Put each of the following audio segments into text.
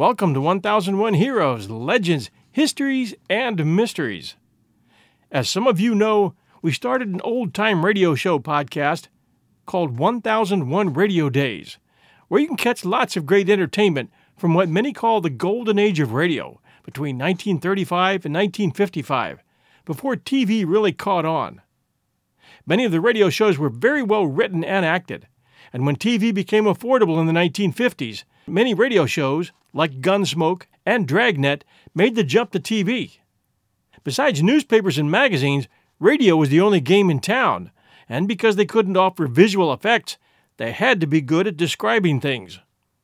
Welcome to 1001 Heroes, Legends, Histories, and Mysteries. As some of you know, we started an old-time radio show podcast called 1001 Radio Days, where you can catch lots of great entertainment from what many call the golden age of radio, between 1935 and 1955, before TV really caught on. Many of the radio shows were very well written and acted, and when TV became affordable in the 1950s, many radio shows, like Gunsmoke and Dragnet, made the jump to TV. Besides newspapers and magazines, radio was the only game in town, and because they couldn't offer visual effects, they had to be good at describing things.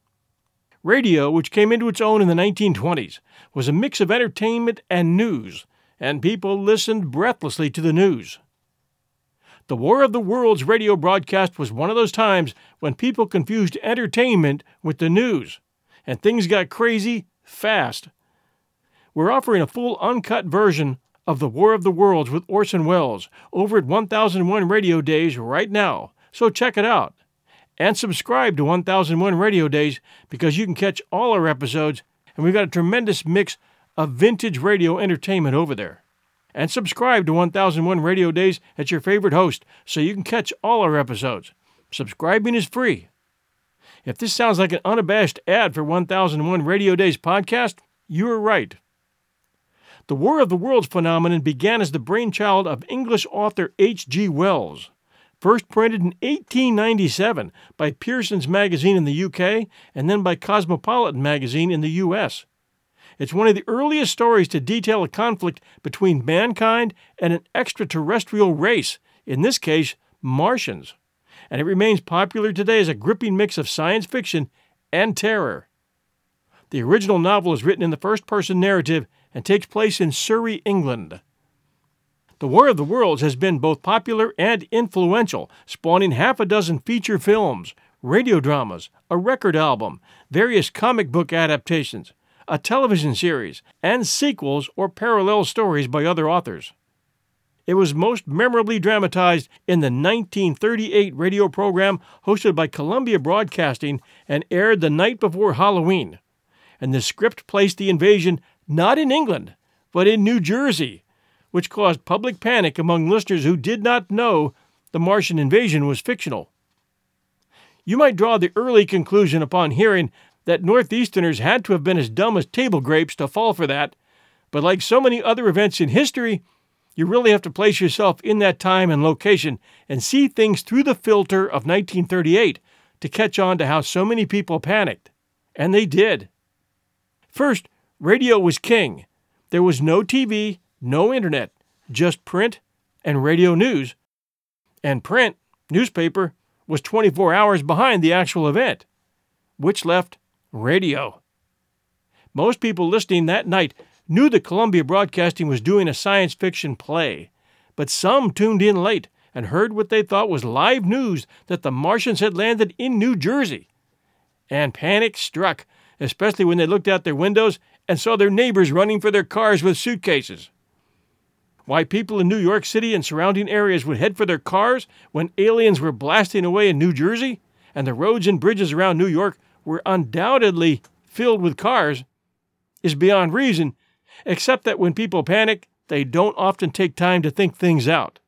Radio, which came into its own in the 1920s, was a mix of entertainment and news, and people listened breathlessly to the news. The War of the Worlds radio broadcast was one of those times when people confused entertainment with the news, and things got crazy fast. We're offering a full uncut version of The War of the Worlds with Orson Welles over at 1001 Radio Days right now, so check it out. And subscribe to 1001 Radio Days because you can catch all our episodes, and we've got a tremendous mix of vintage radio entertainment over there. And subscribe to 1001 Radio Days at your favorite host so you can catch all our episodes. Subscribing is free. If this sounds like an unabashed ad for 1001 Radio Days podcast, you are right. The War of the Worlds phenomenon began as the brainchild of English author H.G. Wells, first printed in 1897 by Pearson's Magazine in the UK and then by Cosmopolitan Magazine in the US. It's one of the earliest stories to detail a conflict between mankind and an extraterrestrial race, in this case, Martians, and it remains popular today as a gripping mix of science fiction and terror. The original novel is written in the first-person narrative and takes place in Surrey, England. The War of the Worlds has been both popular and influential, spawning half a dozen feature films, radio dramas, a record album, various comic book adaptations, a television series, and sequels or parallel stories by other authors. It was most memorably dramatized in the 1938 radio program hosted by Columbia Broadcasting and aired the night before Halloween. And the script placed the invasion not in England, but in New Jersey, which caused public panic among listeners who did not know the Martian invasion was fictional. You might draw the early conclusion upon hearing that Northeasterners had to have been as dumb as table grapes to fall for that, but like so many other events in history, you really have to place yourself in that time and location and see things through the filter of 1938 to catch on to how so many people panicked. And they did. First, radio was king. There was no TV, no internet, just print and radio news. And print, newspaper, was 24 hours behind the actual event, which left radio. Most people listening that night knew that Columbia Broadcasting was doing a science fiction play, but some tuned in late and heard what they thought was live news that the Martians had landed in New Jersey. And panic struck, especially when they looked out their windows and saw their neighbors running for their cars with suitcases. Why people in New York City and surrounding areas would head for their cars when aliens were blasting away in New Jersey and the roads and bridges around New York were undoubtedly filled with cars is beyond reason, except that when people panic, they don't often take time to think things out.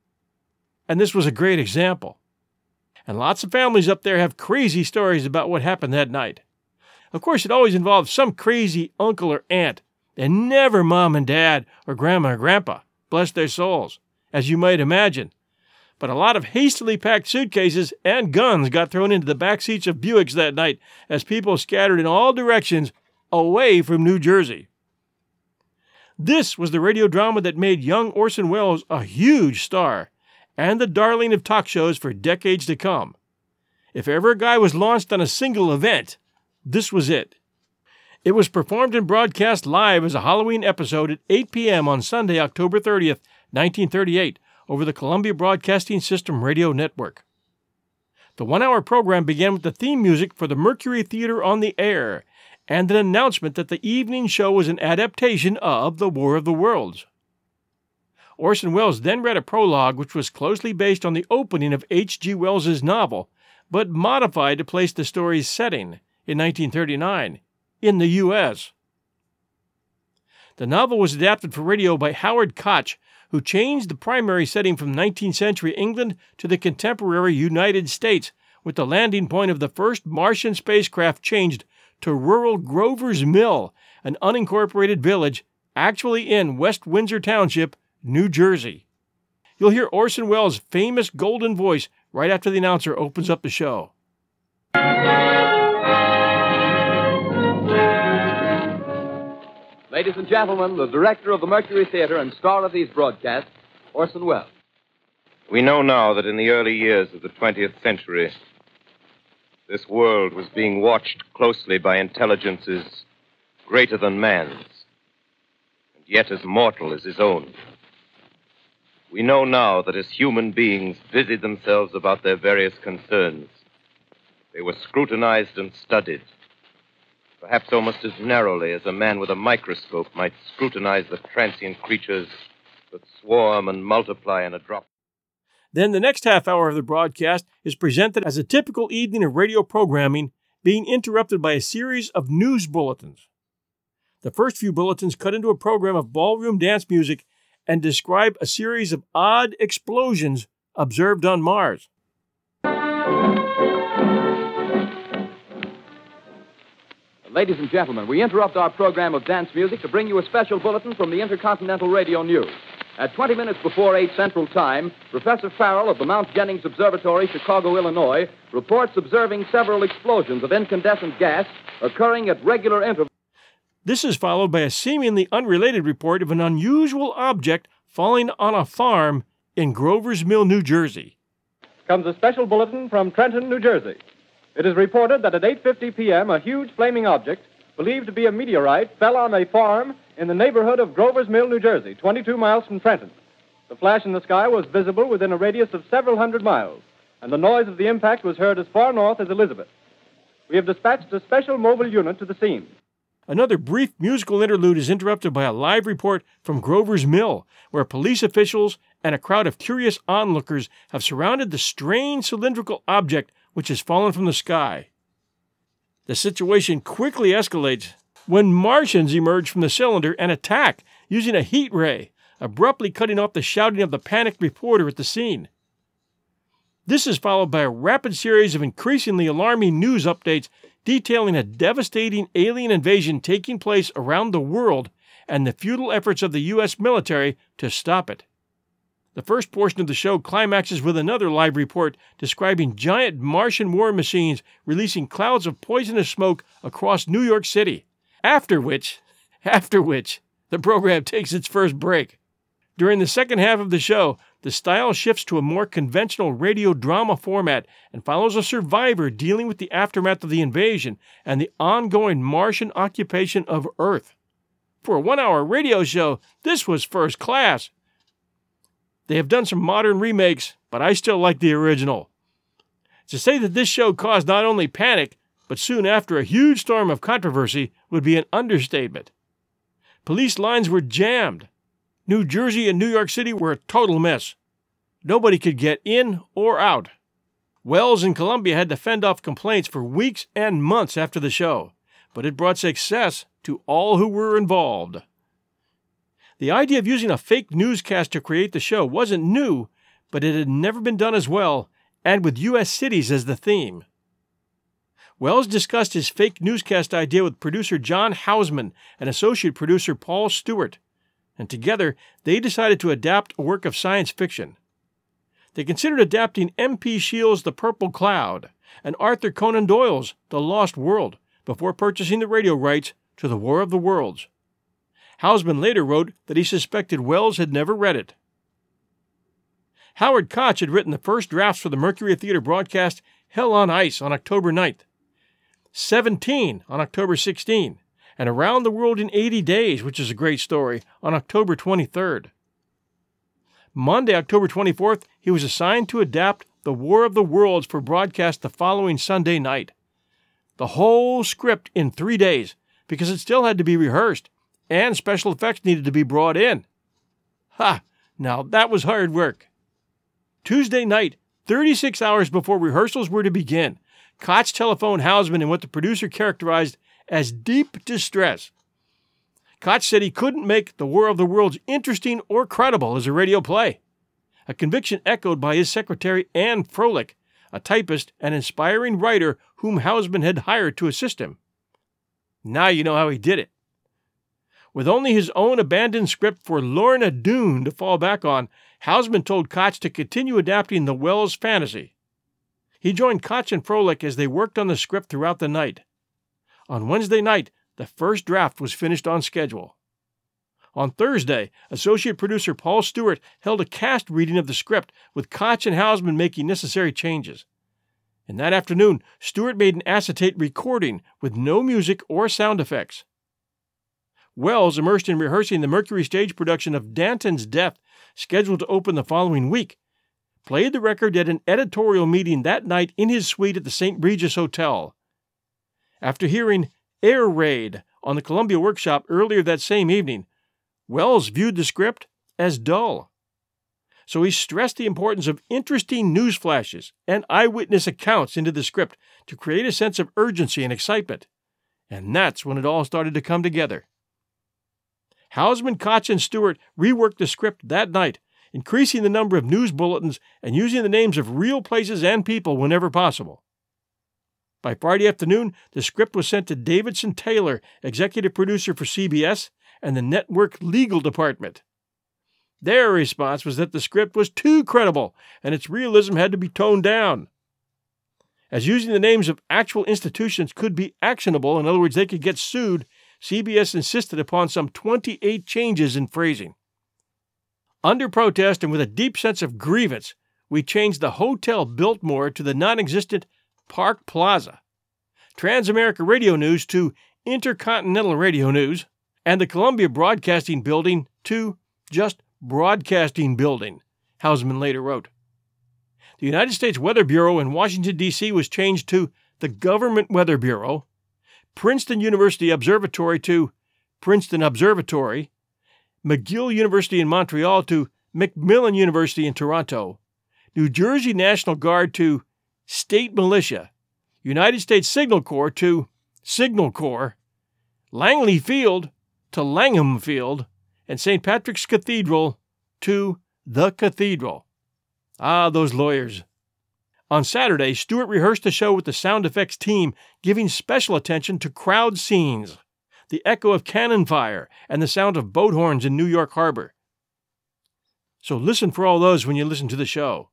And this was a great example. And lots of families up there have crazy stories about what happened that night. Of course, it always involves some crazy uncle or aunt, and never mom and dad or grandma or grandpa, bless their souls, as you might imagine. But a lot of hastily packed suitcases and guns got thrown into the back seats of Buicks that night as people scattered in all directions away from New Jersey. This was the radio drama that made young Orson Welles a huge star and the darling of talk shows for decades to come. If ever a guy was launched on a single event, this was it. It was performed and broadcast live as a Halloween episode at 8 p.m. on Sunday, October 30th, 1938, over the Columbia Broadcasting System radio network. The one-hour program began with the theme music for the Mercury Theater on the Air and an announcement that the evening show was an adaptation of The War of the Worlds. Orson Welles then read a prologue which was closely based on the opening of H.G. Wells's novel, but modified to place the story's setting, in 1939, in the U.S. The novel was adapted for radio by Howard Koch, who changed the primary setting from 19th century England to the contemporary United States, with the landing point of the first Martian spacecraft changed to rural Grover's Mill, an unincorporated village actually in West Windsor Township, New Jersey. You'll hear Orson Welles' famous golden voice right after the announcer opens up the show. Ladies and gentlemen, the director of the Mercury Theater and star of these broadcasts, Orson Welles. We know now that in the early years of the 20th century, this world was being watched closely by intelligences greater than man's, and yet as mortal as his own. We know now that as human beings busied themselves about their various concerns, they were scrutinized and studied, perhaps almost as narrowly as a man with a microscope might scrutinize the transient creatures that swarm and multiply in a drop. Then the next half hour of the broadcast is presented as a typical evening of radio programming, being interrupted by a series of news bulletins. The first few bulletins cut into a program of ballroom dance music and describe a series of odd explosions observed on Mars. Ladies and gentlemen, we interrupt our program of dance music to bring you a special bulletin from the Intercontinental Radio News. At 20 minutes before 8 Central Time, Professor Farrell of the Mount Jennings Observatory, Chicago, Illinois, reports observing several explosions of incandescent gas occurring at regular intervals. This is followed by a seemingly unrelated report of an unusual object falling on a farm in Grover's Mill, New Jersey. Comes a special bulletin from Trenton, New Jersey. It is reported that at 8:50 p.m., a huge flaming object, believed to be a meteorite, fell on a farm in the neighborhood of Grover's Mill, New Jersey, 22 miles from Trenton. The flash in the sky was visible within a radius of several hundred miles, and the noise of the impact was heard as far north as Elizabeth. We have dispatched a special mobile unit to the scene. Another brief musical interlude is interrupted by a live report from Grover's Mill, where police officials and a crowd of curious onlookers have surrounded the strange cylindrical object which has fallen from the sky. The situation quickly escalates when Martians emerge from the cylinder and attack using a heat ray, abruptly cutting off the shouting of the panicked reporter at the scene. This is followed by a rapid series of increasingly alarming news updates detailing a devastating alien invasion taking place around the world and the futile efforts of the U.S. military to stop it. The first portion of the show climaxes with another live report describing giant Martian war machines releasing clouds of poisonous smoke across New York City. After which, the program takes its first break. During the second half of the show, the style shifts to a more conventional radio drama format and follows a survivor dealing with the aftermath of the invasion and the ongoing Martian occupation of Earth. For a 1-hour radio show, this was first class. They have done some modern remakes, but I still like the original. To say that this show caused not only panic, but soon after a huge storm of controversy would be an understatement. Police lines were jammed. New Jersey and New York City were a total mess. Nobody could get in or out. Welles and Columbia had to fend off complaints for weeks and months after the show, but it brought success to all who were involved. The idea of using a fake newscast to create the show wasn't new, but it had never been done as well, and with U.S. cities as the theme. Welles discussed his fake newscast idea with producer John Houseman and associate producer Paul Stewart, and together they decided to adapt a work of science fiction. They considered adapting M.P. Shields' The Purple Cloud and Arthur Conan Doyle's The Lost World before purchasing the radio rights to The War of the Worlds. Houseman later wrote that he suspected Welles had never read it. Howard Koch had written the first drafts for the Mercury Theater broadcast Hell on Ice on October 9th, 17 on October 16, and Around the World in 80 Days, which is a great story, on October 23rd. Monday, October 24th, he was assigned to adapt The War of the Worlds for broadcast the following Sunday night. The whole script in 3 days, because it still had to be rehearsed, and special effects needed to be brought in. Ha! Now that was hard work. Tuesday night, 36 hours before rehearsals were to begin, Koch telephoned Houseman in what the producer characterized as deep distress. Koch said he couldn't make The War of the Worlds interesting or credible as a radio play, a conviction echoed by his secretary Anne Froelich, a typist and inspiring writer whom Hausman had hired to assist him. Now you know how he did it. With only his own abandoned script for Lorna Doone to fall back on, Hausman told Koch to continue adapting the Wells fantasy. He joined Koch and Froelich as they worked on the script throughout the night. On Wednesday night, the first draft was finished on schedule. On Thursday, associate producer Paul Stewart held a cast reading of the script, with Koch and Hausman making necessary changes. And that afternoon, Stewart made an acetate recording with no music or sound effects. Wells, immersed in rehearsing the Mercury stage production of Danton's Death, scheduled to open the following week, played the record at an editorial meeting that night in his suite at the St. Regis Hotel. After hearing Air Raid on the Columbia Workshop earlier that same evening, Wells viewed the script as dull. So he stressed the importance of interesting news flashes and eyewitness accounts into the script to create a sense of urgency and excitement. And that's when it all started to come together. Hausman, Koch, and Stewart reworked the script that night, increasing the number of news bulletins and using the names of real places and people whenever possible. By Friday afternoon, the script was sent to Davidson Taylor, executive producer for CBS, and the network legal department. Their response was that the script was too credible and its realism had to be toned down. As using the names of actual institutions could be actionable, in other words, they could get sued, CBS insisted upon some 28 changes in phrasing. Under protest and with a deep sense of grievance, we changed the Hotel Biltmore to the non-existent Park Plaza, Transamerica Radio News to Intercontinental Radio News, and the Columbia Broadcasting Building to just Broadcasting Building, Hausman later wrote. The United States Weather Bureau in Washington, D.C. was changed to the Government Weather Bureau, Princeton University Observatory to Princeton Observatory, McGill University in Montreal to Macmillan University in Toronto, New Jersey National Guard to State Militia, United States Signal Corps to Signal Corps, Langley Field to Langham Field, and St. Patrick's Cathedral to the Cathedral. Ah, those lawyers. On Saturday, Stewart rehearsed the show with the sound effects team, giving special attention to crowd scenes, the echo of cannon fire, and the sound of boat horns in New York Harbor. So listen for all those when you listen to the show.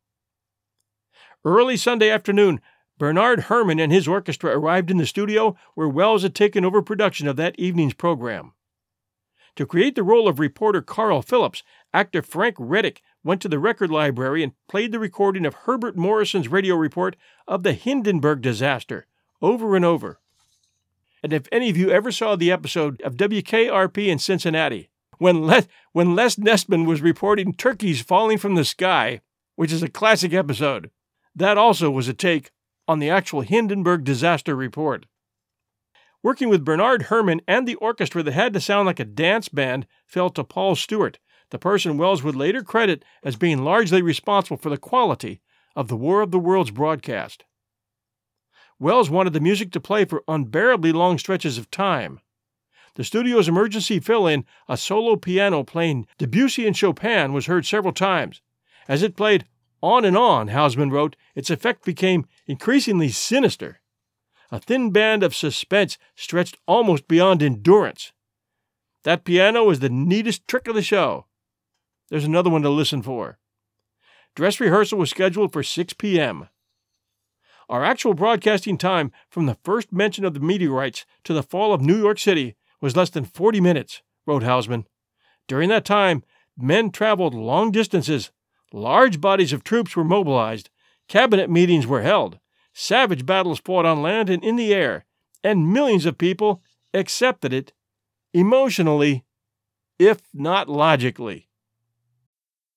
Early Sunday afternoon, Bernard Herrmann and his orchestra arrived in the studio where Wells had taken over production of that evening's program. To create the role of reporter Carl Phillips, actor Frank Reddick went to the record library and played the recording of Herbert Morrison's radio report of the Hindenburg disaster over and over. And if any of you ever saw the episode of WKRP in Cincinnati, when Les Nessman was reporting turkeys falling from the sky, which is a classic episode, that also was a take on the actual Hindenburg disaster report. Working with Bernard Herrmann and the orchestra that had to sound like a dance band fell to Paul Stewart, the person Wells would later credit as being largely responsible for the quality of the War of the Worlds broadcast. Wells wanted the music to play for unbearably long stretches of time. The studio's emergency fill-in, a solo piano playing Debussy and Chopin, was heard several times. As it played on and on, Hausman wrote, its effect became increasingly sinister. A thin band of suspense stretched almost beyond endurance. That piano was the neatest trick of the show. There's another one to listen for. Dress rehearsal was scheduled for 6 p.m. Our actual broadcasting time from the first mention of the meteorites to the fall of New York City was less than 40 minutes, wrote Hausman. During that time, men traveled long distances, large bodies of troops were mobilized, cabinet meetings were held, savage battles fought on land and in the air, and millions of people accepted it emotionally, if not logically.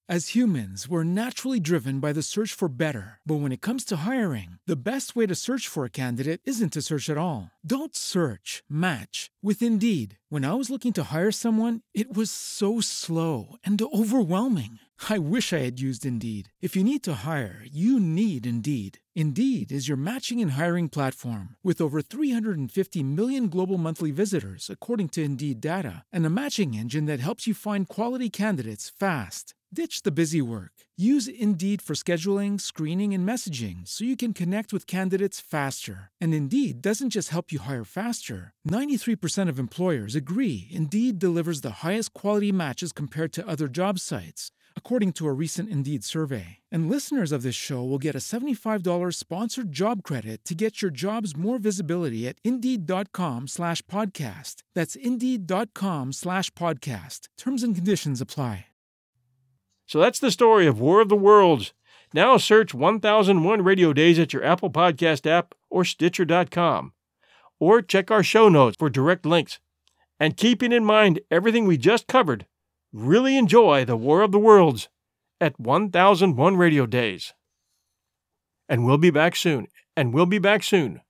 As humans, we're naturally driven by the search for better. But when it comes to hiring, the best way to search for a candidate isn't to search at all. Don't search, match with Indeed. When I was looking to hire someone, it was so slow and overwhelming. I wish I had used Indeed. If you need to hire, you need Indeed. Indeed is your matching and hiring platform with over 350 million global monthly visitors, according to Indeed data, and a matching engine that helps you find quality candidates fast. Ditch the busy work. Use Indeed for scheduling, screening, and messaging so you can connect with candidates faster. And Indeed doesn't just help you hire faster. 93% of employers agree Indeed delivers the highest quality matches compared to other job sites, according to a recent Indeed survey. And listeners of this show will get a $75 sponsored job credit to get your jobs more visibility at Indeed.com/podcast. That's Indeed.com/podcast. Terms and conditions apply. So that's the story of War of the Worlds. Now search 1001 Radio Days at your Apple Podcast app or Stitcher.com. Or check our show notes for direct links. And keeping in mind everything we just covered, really enjoy the War of the Worlds at 1001 Radio Days. And we'll be back soon.